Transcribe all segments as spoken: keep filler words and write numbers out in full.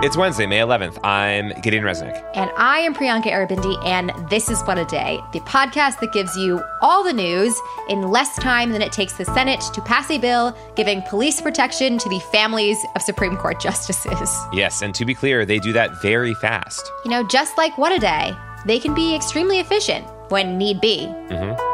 It's Wednesday, May eleventh. I'm Gideon Resnick. And I am Priyanka Aribindi, and this is What a Day, the podcast that gives you all the news in less time than it takes the Senate to pass a bill giving police protection to the families of Supreme Court justices. Yes, and to be clear, they do that very fast. You know, just like What a Day, they can be extremely efficient when need be. Mm-hmm.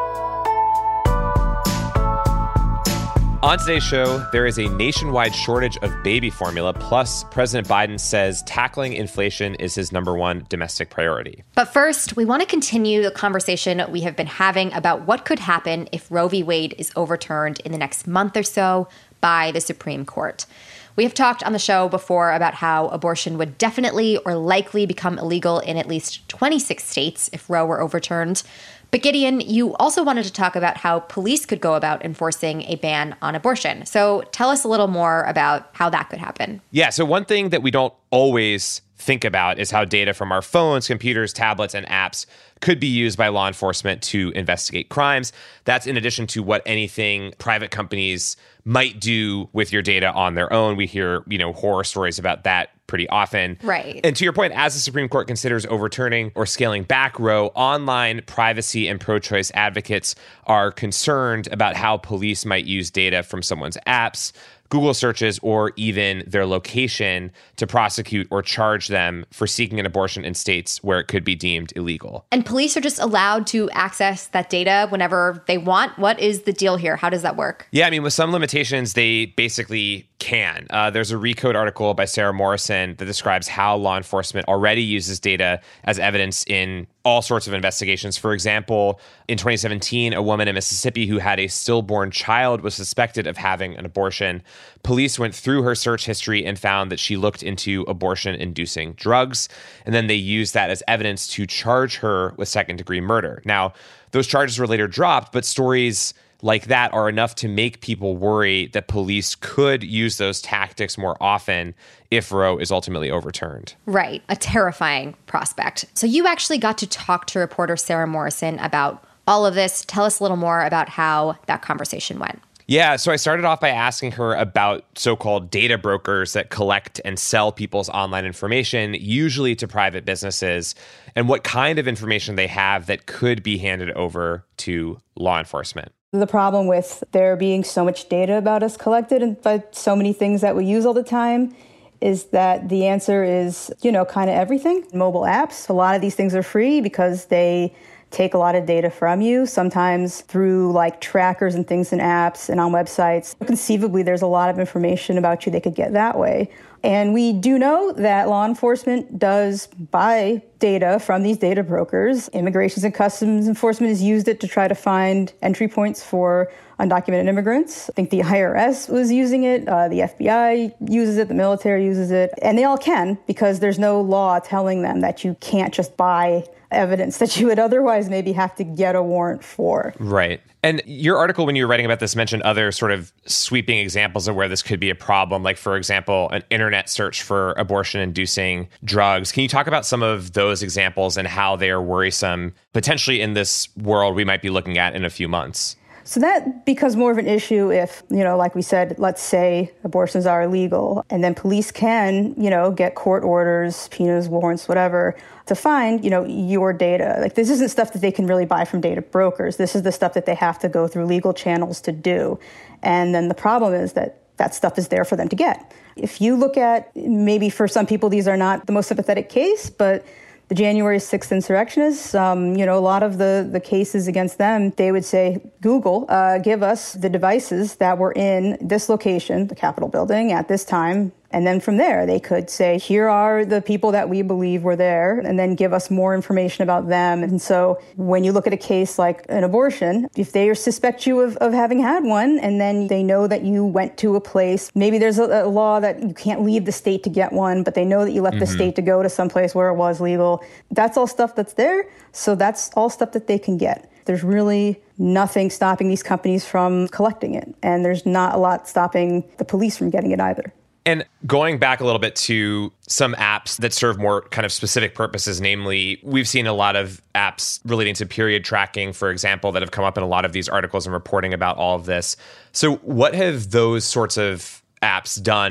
On today's show, there is a nationwide shortage of baby formula, plus President Biden says tackling inflation is his number one domestic priority. But first, we want to continue the conversation we have been having about what could happen if Roe v. Wade is overturned in the next month or so by the Supreme Court. We have talked on the show before about how abortion would definitely or likely become illegal in at least twenty-six states if Roe were overturned. But Gideon, you also wanted to talk about how police could go about enforcing a ban on abortion. So tell us a little more about how that could happen. Yeah, so one thing that we don't always think about is how data from our phones, computers, tablets, and apps could be used by law enforcement to investigate crimes. That's in addition to what anything private companies might do with your data on their own. We hear, you know, horror stories about that pretty often. Right. And to your point, as the Supreme Court considers overturning or scaling back Roe, online privacy and pro-choice advocates are concerned about how police might use data from someone's apps, Google searches, or even their location to prosecute or charge them for seeking an abortion in states where it could be deemed illegal. And police are just allowed to access that data whenever they want. What is the deal here? How does that work? Yeah, I mean, with some limitations, they basically can. Uh, there's a Recode article by Sarah Morrison that describes how law enforcement already uses data as evidence in all sorts of investigations. For example, in twenty seventeen, a woman in Mississippi who had a stillborn child was suspected of having an abortion. Police went through her search history and found that she looked into abortion-inducing drugs, and then they used that as evidence to charge her with second-degree murder. Now, those charges were later dropped, but stories like that are enough to make people worry that police could use those tactics more often if Roe is ultimately overturned. Right. A terrifying prospect. So you actually got to talk to reporter Sarah Morrison about all of this. Tell us a little more about how that conversation went. Yeah, so I started off by asking her about so-called data brokers that collect and sell people's online information, usually to private businesses, and what kind of information they have that could be handed over to law enforcement. The problem with there being so much data about us collected and by so many things that we use all the time is that the answer is, you know, kind of everything. Mobile apps, a lot of these things are free because they take a lot of data from you, sometimes through like trackers and things in apps and on websites. Conceivably, there's a lot of information about you they could get that way. And we do know that law enforcement does buy data from these data brokers. Immigration and Customs Enforcement has used it to try to find entry points for undocumented immigrants. I think the I R S was using it. Uh, the F B I uses it. The military uses it. And they all can because there's no law telling them that you can't just buy evidence that you would otherwise maybe have to get a warrant for. Right. And your article, when you were writing about this, mentioned other sort of sweeping examples of where this could be a problem, like, for example, an internet search for abortion-inducing drugs. Can you talk about some of those examples and how they are worrisome, potentially in this world we might be looking at in a few months? So that becomes more of an issue if, you know, like we said, let's say abortions are illegal, and then police can, you know, get court orders, subpoenas, warrants, whatever, to find, you know, your data. Like, this isn't stuff that they can really buy from data brokers. This is the stuff that they have to go through legal channels to do. And then the problem is that that stuff is there for them to get. If you look at, maybe for some people, these are not the most sympathetic case, but the January sixth insurrectionists, um, you know, a lot of the, the cases against them, they would say, Google, uh, give us the devices that were in this location, the Capitol building, at this time. And then from there, they could say, here are the people that we believe were there, and then give us more information about them. And so when you look at a case like an abortion, if they suspect you of, of having had one, and then they know that you went to a place, maybe there's a, a law that you can't leave the state to get one, but they know that you left mm-hmm. the state to go to some place where it was legal. That's all stuff that's there. So that's all stuff that they can get. There's really nothing stopping these companies from collecting it. And there's not a lot stopping the police from getting it either. And going back a little bit to some apps that serve more kind of specific purposes, namely, we've seen a lot of apps relating to period tracking, for example, that have come up in a lot of these articles and reporting about all of this. So what have those sorts of apps done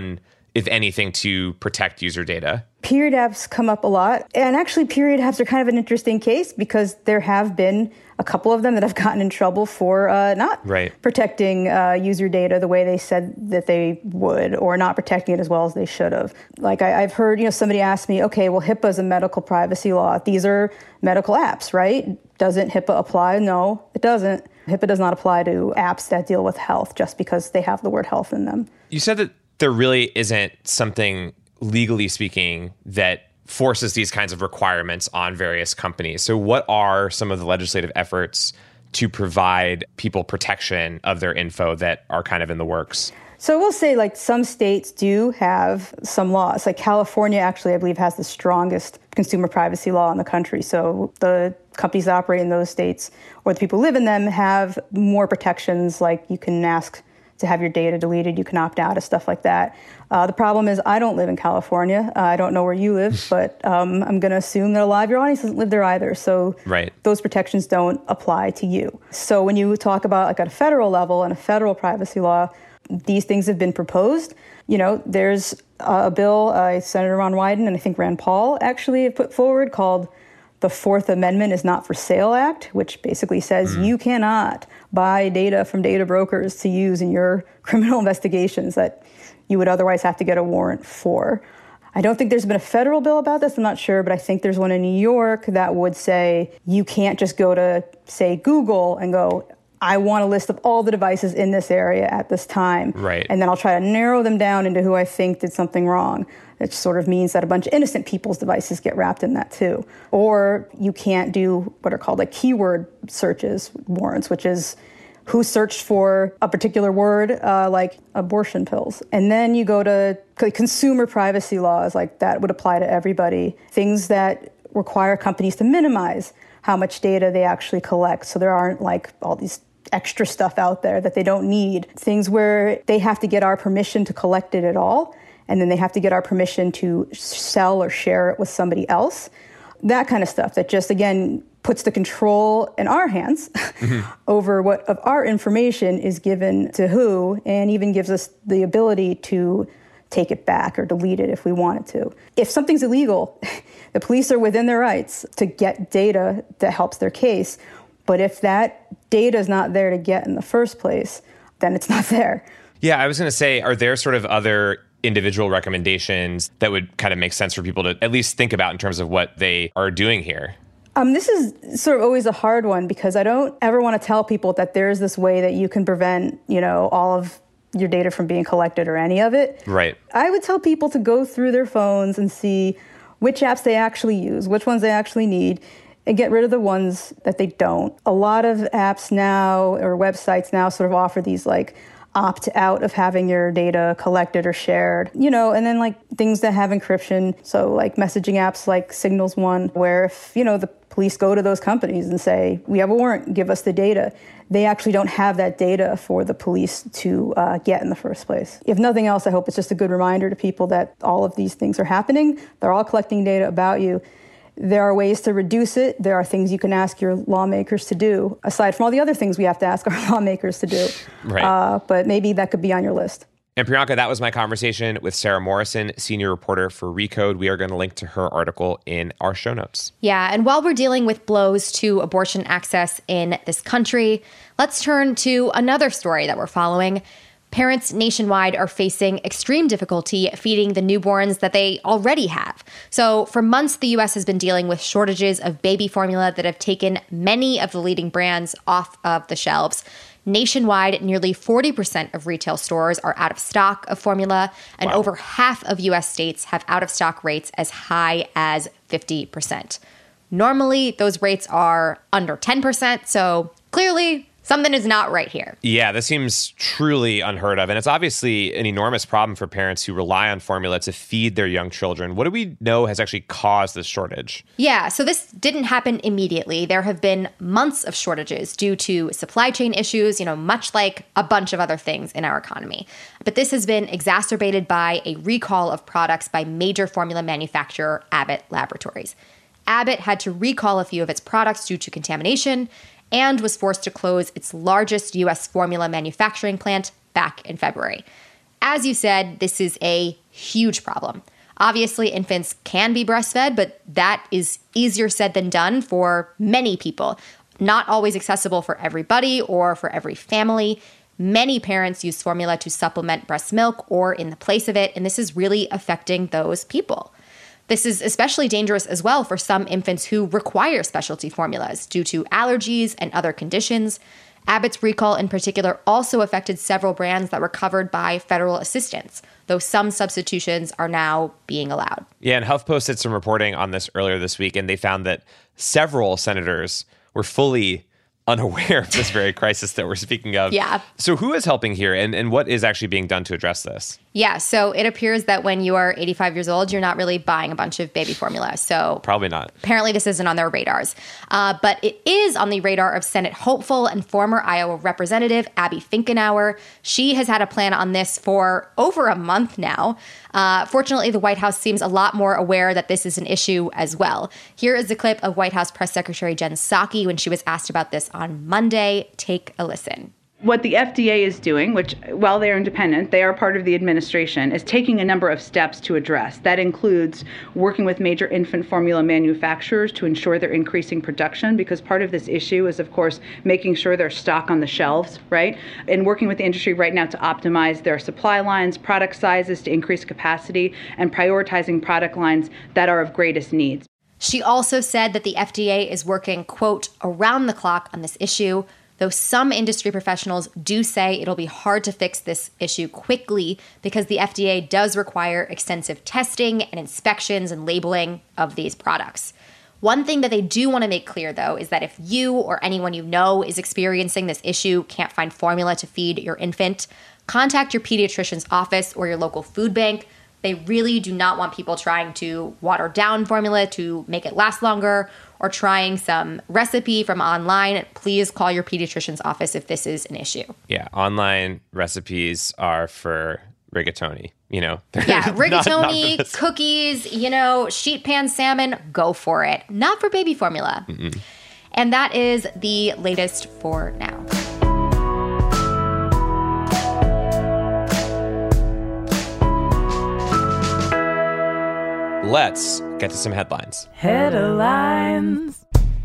if anything, to protect user data? Period apps come up a lot. And actually, period apps are kind of an interesting case because there have been a couple of them that have gotten in trouble for uh, not right. protecting uh, user data the way they said that they would, or not protecting it as well as they should have. Like I, I've heard, you know, somebody ask me, okay, well, HIPAA is a medical privacy law. These are medical apps, right? Doesn't HIPAA apply? No, it doesn't. HIPAA does not apply to apps that deal with health just because they have the word health in them. You said that there really isn't something, legally speaking, that forces these kinds of requirements on various companies. So what are some of the legislative efforts to provide people protection of their info that are kind of in the works? So we'll say like some states do have some laws. Like California actually, I believe, has the strongest consumer privacy law in the country. So the companies that operate in those states or the people who live in them have more protections, like you can ask to have your data deleted, you can opt out of stuff like that. Uh, the problem is I don't live in California. Uh, I don't know where you live, but um, I'm going to assume that a lot of your audience doesn't live there either. So right. those protections don't apply to you. So when you talk about like at a federal level and a federal privacy law, these things have been proposed. You know, there's a bill uh, Senator Ron Wyden and I think Rand Paul actually have put forward called the Fourth Amendment is Not for Sale Act, which basically says mm. you cannot buy data from data brokers to use in your criminal investigations that you would otherwise have to get a warrant for. I don't think there's been a federal bill about this, I'm not sure, but I think there's one in New York that would say you can't just go to, say, Google and go, I want a list of all the devices in this area at this time. Right. And then I'll try to narrow them down into who I think did something wrong. It sort of means that a bunch of innocent people's devices get wrapped in that too. Or you can't do what are called like keyword searches warrants, which is who searched for a particular word, uh, like abortion pills. And then you go to consumer privacy laws, like that would apply to everybody. Things that require companies to minimize how much data they actually collect. So there aren't like all these extra stuff out there that they don't need. Things where they have to get our permission to collect it at all, and then they have to get our permission to sell or share it with somebody else. That kind of stuff that just, again, puts the control in our hands mm-hmm. over what of our information is given to who, and even gives us the ability to take it back or delete it if we wanted to. If something's illegal, the police are within their rights to get data that helps their case. But if that data is not there to get in the first place, then it's not there. Yeah, I was going to say, are there sort of other individual recommendations that would kind of make sense for people to at least think about in terms of what they are doing here? Um, this is sort of always a hard one because I don't ever want to tell people that there's this way that you can prevent, you know, all of your data from being collected or any of it. Right. I would tell people to go through their phones and see which apps they actually use, which ones they actually need, and get rid of the ones that they don't. A lot of apps now or websites now sort of offer these like opt out of having your data collected or shared, you know, and then like things that have encryption. So like messaging apps like Signal's one, where if, you know, the police go to those companies and say, we have a warrant, give us the data, they actually don't have that data for the police to uh, get in the first place. If nothing else, I hope it's just a good reminder to people that all of these things are happening. They're all collecting data about you. There are ways to reduce it. There are things you can ask your lawmakers to do, aside from all the other things we have to ask our lawmakers to do. Right. Uh, but maybe that could be on your list. And Priyanka, that was my conversation with Sarah Morrison, senior reporter for Recode. We are going to link to her article in our show notes. Yeah, and while we're dealing with blows to abortion access in this country, let's turn to another story that we're following. Parents nationwide are facing extreme difficulty feeding the newborns that they already have. So for months, the U S has been dealing with shortages of baby formula that have taken many of the leading brands off of the shelves. Nationwide, nearly forty percent of retail stores are out of stock of formula, and wow. over half of U S states have out-of-stock rates as high as fifty percent. Normally, those rates are under ten percent, so clearly something is not right here. Yeah, this seems truly unheard of. And it's obviously an enormous problem for parents who rely on formula to feed their young children. What do we know has actually caused this shortage? Yeah, so this didn't happen immediately. There have been months of shortages due to supply chain issues, you know, much like a bunch of other things in our economy. But this has been exacerbated by a recall of products by major formula manufacturer Abbott Laboratories. Abbott had to recall a few of its products due to contamination and was forced to close its largest U S formula manufacturing plant back in February. As you said, this is a Huge problem. Obviously, infants can be breastfed, but that is easier said than done for many people. Not always accessible for everybody or for every family. Many parents use formula to supplement breast milk or in the place of it, and this is really affecting those people. This is especially dangerous as well for some infants who require specialty formulas due to allergies and other conditions. Abbott's recall in particular also affected several brands that were covered by federal assistance, though some substitutions are now being allowed. Yeah, and HuffPost did some reporting on this earlier this week, and they found that several senators were fully unaware of this very crisis that we're speaking of. Yeah. So who is helping here, and, and what is actually being done to address this? Yeah, so it appears that when you are eighty-five years old, you're not really buying a bunch of baby formula. So probably not. Apparently this isn't on their radars. Uh, but it is on the radar of Senate hopeful and former Iowa Representative Abby Finkenauer. She has had a plan on this for over a month now. Uh, fortunately, the White House seems a lot more aware that this is an issue as well. Here is a clip of White House Press Secretary Jen Psaki when she was asked about this on Monday. Take a listen. What the F D A is doing, which while they're independent, they are part of the administration, is taking a number of steps to address. That includes working with major infant formula manufacturers to ensure they're increasing production, because part of this issue is, of course, making sure there's stock on the shelves, right? And working with the industry right now to optimize their supply lines, product sizes to increase capacity, and prioritizing product lines that are of greatest needs. She also said that the F D A is working, quote, around the clock on this issue, though some industry professionals do say it'll be hard to fix this issue quickly because the F D A does require extensive testing and inspections and labeling of these products. One thing that they do want to make clear, though, is that if you or anyone you know is experiencing this issue, can't find formula to feed your infant, contact your pediatrician's office or your local food bank. They really do not want people trying to water down formula to make it last longer or trying some recipe from online. Please call your pediatrician's office if this is an issue. Yeah, online recipes are for rigatoni, you know. Yeah, rigatoni, not, not cookies, you know, sheet pan salmon, go for it. Not for baby formula. Mm-mm. And that is the latest for now. Let's get to some headlines. Headlines.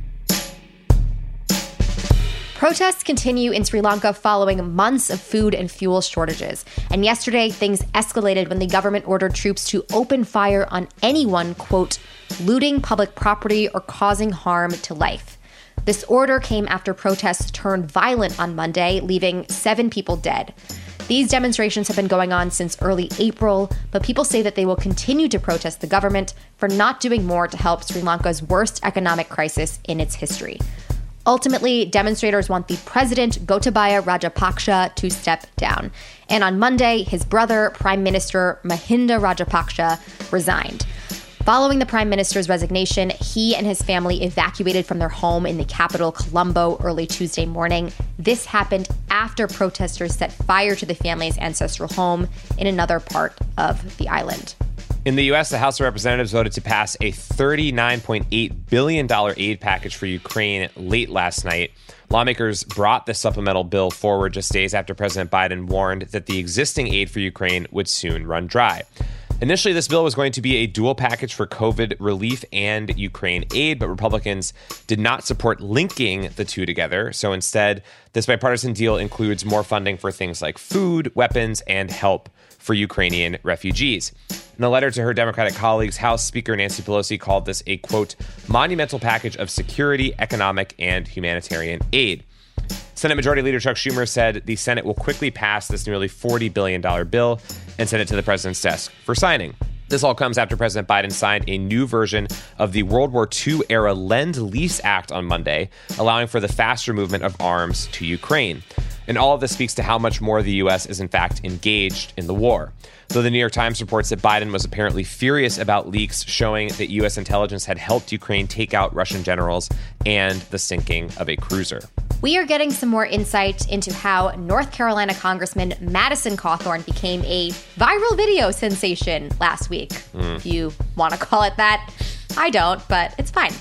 Protests continue in Sri Lanka following months of food and fuel shortages. And yesterday, things escalated when the government ordered troops to open fire on anyone, quote, looting public property or causing harm to life. This order came after protests turned violent on Monday, leaving seven people dead. These demonstrations have been going on since early April, but people say that they will continue to protest the government for not doing more to help Sri Lanka's worst economic crisis in its history. Ultimately, demonstrators want the president, Gotabaya Rajapaksa, to step down. And on Monday, his brother, Prime Minister Mahinda Rajapaksa, resigned. Following the prime minister's resignation, he and his family evacuated from their home in the capital, Colombo, early Tuesday morning. This happened after protesters set fire to the family's ancestral home in another part of the island. In the U S, the House of Representatives voted to pass a thirty-nine point eight billion dollars aid package for Ukraine late last night. Lawmakers brought the supplemental bill forward just days after President Biden warned that the existing aid for Ukraine would soon run dry. Initially, this bill was going to be a dual package for COVID relief and Ukraine aid, but Republicans did not support linking the two together. So instead, this bipartisan deal includes more funding for things like food, weapons, and help for Ukrainian refugees. In a letter to her Democratic colleagues, House Speaker Nancy Pelosi called this a, quote, monumental package of security, economic, and humanitarian aid. Senate Majority Leader Chuck Schumer said the Senate will quickly pass this nearly forty billion dollars bill and send it to the president's desk for signing. This all comes after President Biden signed a new version of the World War Two era Lend-Lease Act on Monday, allowing for the faster movement of arms to Ukraine. And all of this speaks to how much more the U S is in fact engaged in the war. Though the New York Times reports that Biden was apparently furious about leaks showing that U S intelligence had helped Ukraine take out Russian generals and the sinking of a cruiser. We are getting some more insight into how North Carolina Congressman Madison Cawthorn became a viral video sensation last week. Mm. If you want to call it that. I don't, but it's fine.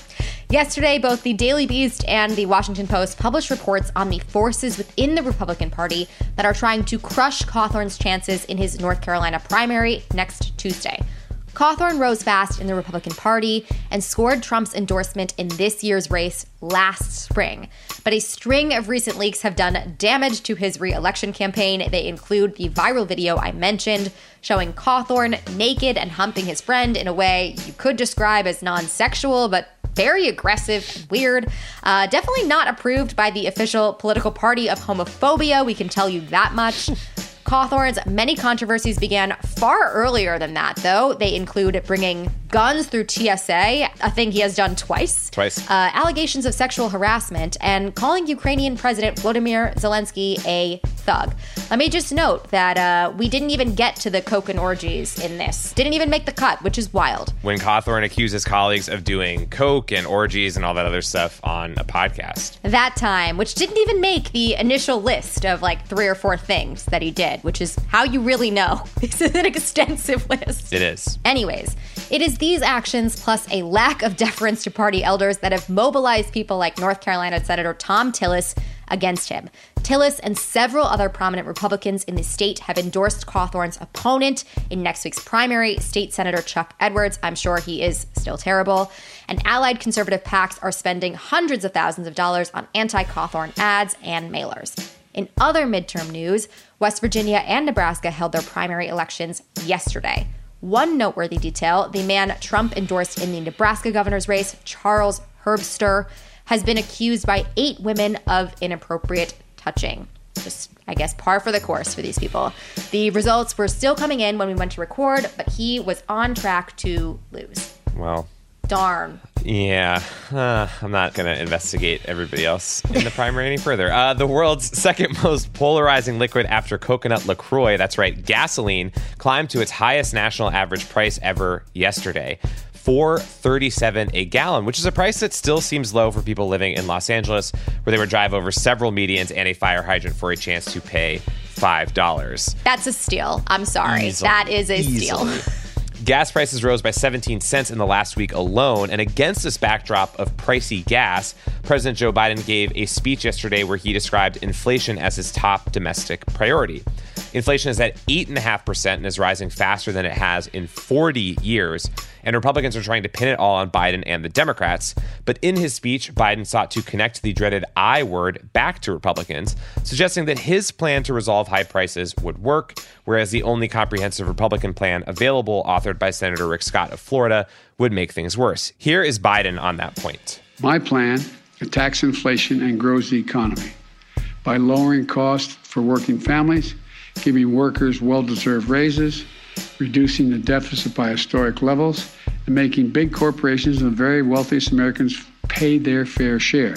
Yesterday, both the Daily Beast and the Washington Post published reports on the forces within the Republican Party that are trying to crush Cawthorn's chances in his North Carolina primary next Tuesday. Cawthorn rose fast in the Republican Party and scored Trump's endorsement in this year's race last spring. But a string of recent leaks have done damage to his re-election campaign. They include the viral video I mentioned showing Cawthorn naked and humping his friend in a way you could describe as non-sexual, but very aggressive and weird. Uh, definitely not approved by the official political party of homophobia, we can tell you that much. Cawthorn's many controversies began far earlier than that, though. They include bringing guns through T S A, a thing he has done twice. Twice. Uh, allegations of sexual harassment, and calling Ukrainian President Volodymyr Zelensky a thug. Let me just note that uh, we didn't even get to the coke and orgies in this. Didn't even make the cut, which is wild. When Cawthorn accused his colleagues of doing coke and orgies and all that other stuff on a podcast. That time, which didn't even make the initial list of like three or four things that he did, which is how you really know. This is an extensive list. It is. Anyways, it is these actions plus a lack of deference to party elders that have mobilized people like North Carolina Senator Thom Tillis against him. Tillis and several other prominent Republicans in the state have endorsed Cawthorn's opponent in next week's primary, State Senator Chuck Edwards. I'm sure he is still terrible. And allied conservative PACs are spending hundreds of thousands of dollars on anti-Cawthorn ads and mailers. In other midterm news, West Virginia and Nebraska held their primary elections yesterday. One noteworthy detail, the man Trump endorsed in the Nebraska governor's race, Charles Herbster, has been accused by eight women of inappropriate touching. Just, I guess, par for the course for these people. The results were still coming in when we went to record, but he was on track to lose. Well, darn. Yeah, uh, I'm not going to investigate everybody else in the primary any further. Uh, the world's second most polarizing liquid after coconut LaCroix, that's right, gasoline, climbed to its highest national average price ever yesterday. four dollars and thirty-seven cents a gallon, which is a price that still seems low for people living in Los Angeles, where they would drive over several medians and a fire hydrant for a chance to pay five dollars. That's a steal. I'm sorry. Easily. That is a Easily. steal. Gas prices rose by seventeen cents in the last week alone, and against this backdrop of pricey gas, President Joe Biden gave a speech yesterday where he described inflation as his top domestic priority. Inflation is at eight point five percent and is rising faster than it has in forty years, and Republicans are trying to pin it all on Biden and the Democrats. But in his speech, Biden sought to connect the dreaded I word back to Republicans, suggesting that his plan to resolve high prices would work, whereas the only comprehensive Republican plan available, authored by Senator Rick Scott of Florida, would make things worse. Here is Biden on that point. My plan attacks inflation and grows the economy by lowering costs for working families, giving workers well-deserved raises, reducing the deficit by historic levels, and making big corporations and the very wealthiest Americans pay their fair share.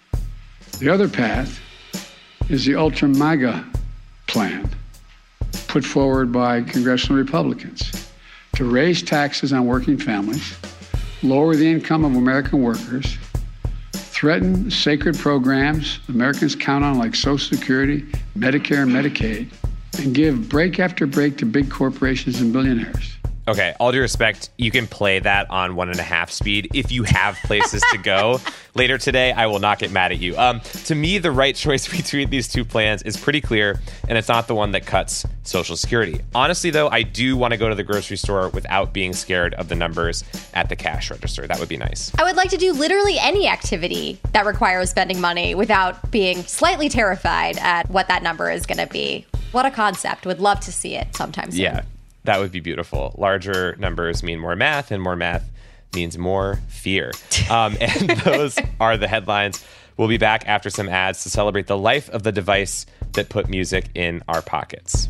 The other path is the Ultra MAGA plan, put forward by congressional Republicans, to raise taxes on working families, lower the income of American workers, threaten sacred programs Americans count on like Social Security, Medicare, and Medicaid, and give break after break to big corporations and billionaires. Okay, all due respect, you can play that on one and a half speed if you have places to go. Later today, I will not get mad at you. Um, to me, the right choice between these two plans is pretty clear, and it's not the one that cuts Social Security. Honestly, though, I do want to go to the grocery store without being scared of the numbers at the cash register. That would be nice. I would like to do literally any activity that requires spending money without being slightly terrified at what that number is going to be. What a concept. Would love to see it sometime soon. Yeah. That would be beautiful. Larger numbers mean more math, and more math means more fear. Um, and those are the headlines. We'll be back after some ads to celebrate the life of the device that put music in our pockets.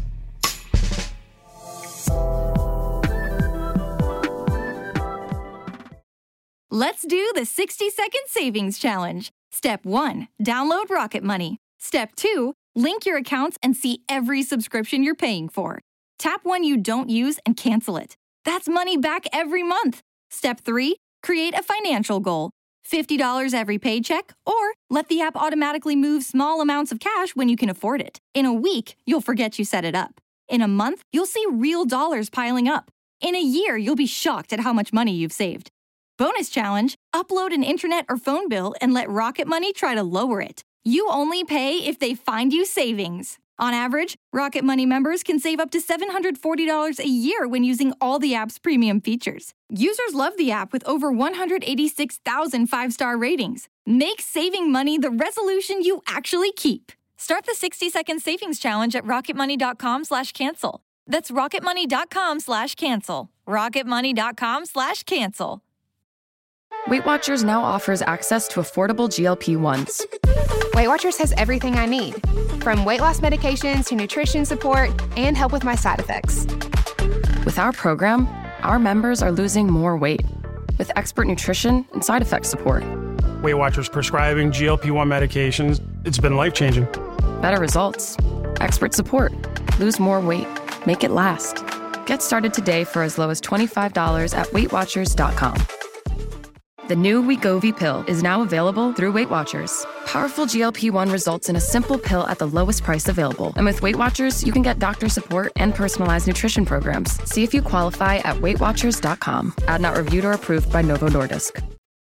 Let's do the sixty second savings challenge. Step one, download Rocket Money. Step two, link your accounts and see every subscription you're paying for. Tap one you don't use and cancel it. That's money back every month. Step three, create a financial goal. fifty dollars every paycheck, or let the app automatically move small amounts of cash when you can afford it. In a week, you'll forget you set it up. In a month, you'll see real dollars piling up. In a year, you'll be shocked at how much money you've saved. Bonus challenge, upload an internet or phone bill and let Rocket Money try to lower it. You only pay if they find you savings. On average, Rocket Money members can save up to seven hundred forty dollars a year when using all the app's premium features. Users love the app with over one hundred eighty-six thousand five-star ratings. Make saving money the resolution you actually keep. Start the sixty-second savings challenge at rocketmoney.com slash cancel. That's rocketmoney.com slash cancel. rocketmoney.com slash cancel. Weight Watchers now offers access to affordable G L P ones. Weight Watchers has everything I need, from weight loss medications to nutrition support and help with my side effects. With our program, our members are losing more weight with expert nutrition and side effect support. Weight Watchers prescribing G L P one medications, it's been life-changing. Better results, expert support, lose more weight, make it last. Get started today for as low as twenty-five dollars at weight watchers dot com. The new Wegovy pill is now available through Weight Watchers. Powerful G L P one results in a simple pill at the lowest price available. And with Weight Watchers, you can get doctor support and personalized nutrition programs. See if you qualify at weight watchers dot com. Ad not reviewed or approved by Novo Nordisk.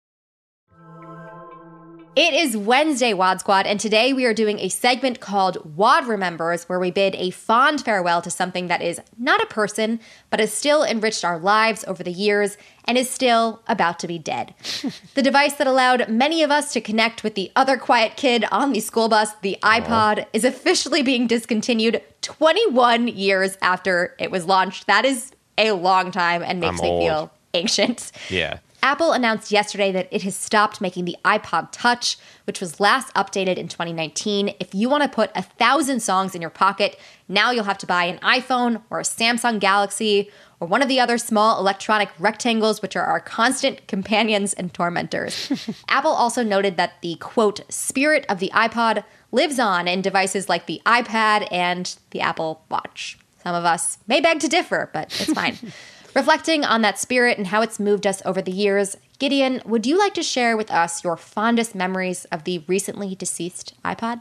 It is Wednesday, WOD Squad, and today we are doing a segment called WOD Remembers, where we bid a fond farewell to something that is not a person, but has still enriched our lives over the years and is still about to be dead. The device that allowed many of us to connect with the other quiet kid on the school bus, the iPod, Aww. is officially being discontinued twenty-one years after it was launched. That is a long time and makes I'm me old. feel ancient. Yeah. Apple announced yesterday that it has stopped making the iPod Touch, which was last updated in twenty nineteen. If you want to put a thousand songs in your pocket, now you'll have to buy an iPhone or a Samsung Galaxy or one of the other small electronic rectangles, which are our constant companions and tormentors. Apple also noted that the, quote, spirit of the iPod lives on in devices like the iPad and the Apple Watch. Some of us may beg to differ, but it's fine. Reflecting on that spirit and how it's moved us over the years, Gideon, would you like to share with us your fondest memories of the recently deceased iPod?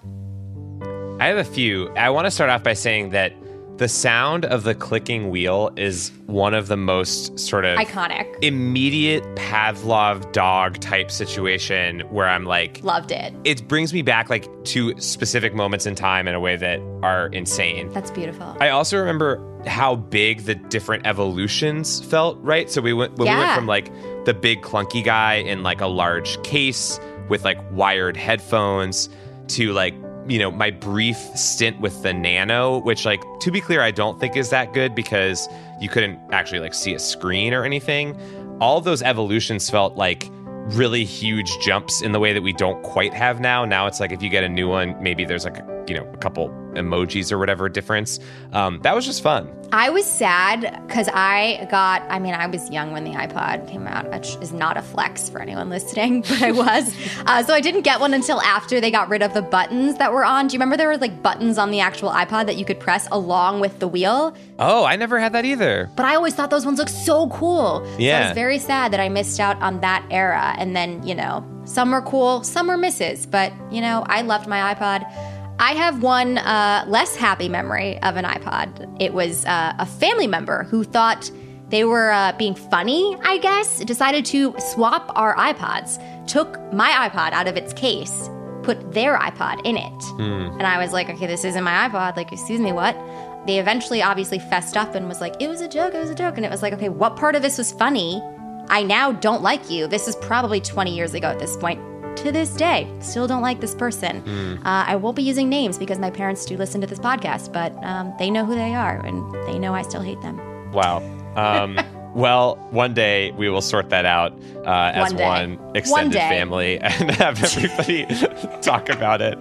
I have a few. I want to start off by saying that the sound of the clicking wheel is one of the most sort of iconic, immediate Pavlov dog type situation where I'm like, loved it. It brings me back like to specific moments in time in a way that are insane. That's beautiful. I also remember how big the different evolutions felt, right? So we went when yeah. we went from like the big clunky guy in like a large case with like wired headphones to like, you know, my brief stint with the Nano, which, like, to be clear, I don't think is that good because you couldn't actually like see a screen or anything. All of those evolutions felt like really huge jumps in the way that we don't quite have now. Now it's like if you get a new one, maybe there's like, a, you know, a couple emojis or whatever difference. Um, that was just fun. I was sad because I got, I mean, I was young when the iPod came out, which is not a flex for anyone listening, but I was. uh, so I didn't get one until after they got rid of the buttons that were on. Do you remember there were like buttons on the actual iPod that you could press along with the wheel? Oh, I never had that either. But I always thought those ones looked so cool. Yeah. So I was very sad that I missed out on that era. And then, you know, some were cool, some were misses. But, you know, I loved my iPod. I have one uh, less happy memory of an iPod. It was uh, a family member who thought they were uh, being funny, I guess, decided to swap our iPods, took my iPod out of its case, put their iPod in it. Mm. And I was like, okay, this isn't my iPod. Like, excuse me, what? They eventually obviously fessed up and was like, it was a joke, it was a joke. And it was like, okay, what part of this was funny? I now don't like you. This is probably twenty years ago at this point. To this day, still don't like this person. Mm. Uh, I won't be using names because my parents do listen to this podcast, but um, they know who they are and they know I still hate them. Wow. Um, well, one day we will sort that out uh, as one, one extended one family and have everybody talk about it.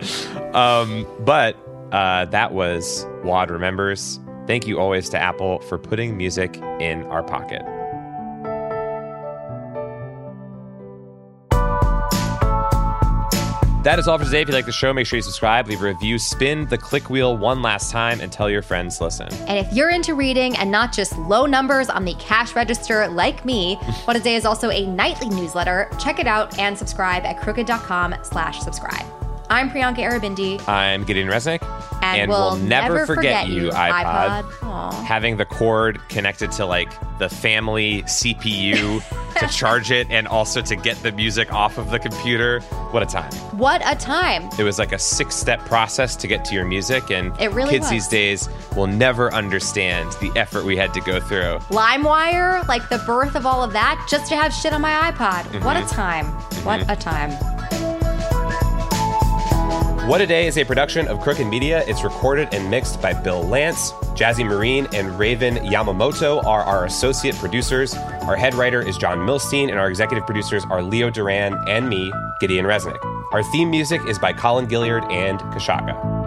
Um, but uh, that was WOD Remembers. Thank you always to Apple for putting music in our pocket. That is all for today. If you like the show, make sure you subscribe, leave a review, spin the click wheel one last time, and tell your friends listen. And if you're into reading and not just low numbers on the cash register like me, What a Day is also a nightly newsletter. Check it out and subscribe at crooked dot com slash subscribe. I'm Priyanka Aribindi. I'm Gideon Resnick. And, and we'll, we'll never, never forget, forget you, you, iPod. iPod. Aw. Having the cord connected to like the family C P U to charge it and also to get the music off of the computer. What a time. What a time. It was like a six-step process to get to your music, and It really kids was. these days will never understand the effort we had to go through. LimeWire, like the birth of all of that, just to have shit on my iPod. Mm-hmm. What a time. Mm-hmm. What a time. What a Day is a production of Crooked Media. It's recorded and mixed by Bill Lance. Jazzy Marine and Raven Yamamoto are our associate producers. Our head writer is John Milstein, and our executive producers are Leo Duran and me, Gideon Resnick. Our theme music is by Colin Gilliard and Kashaka.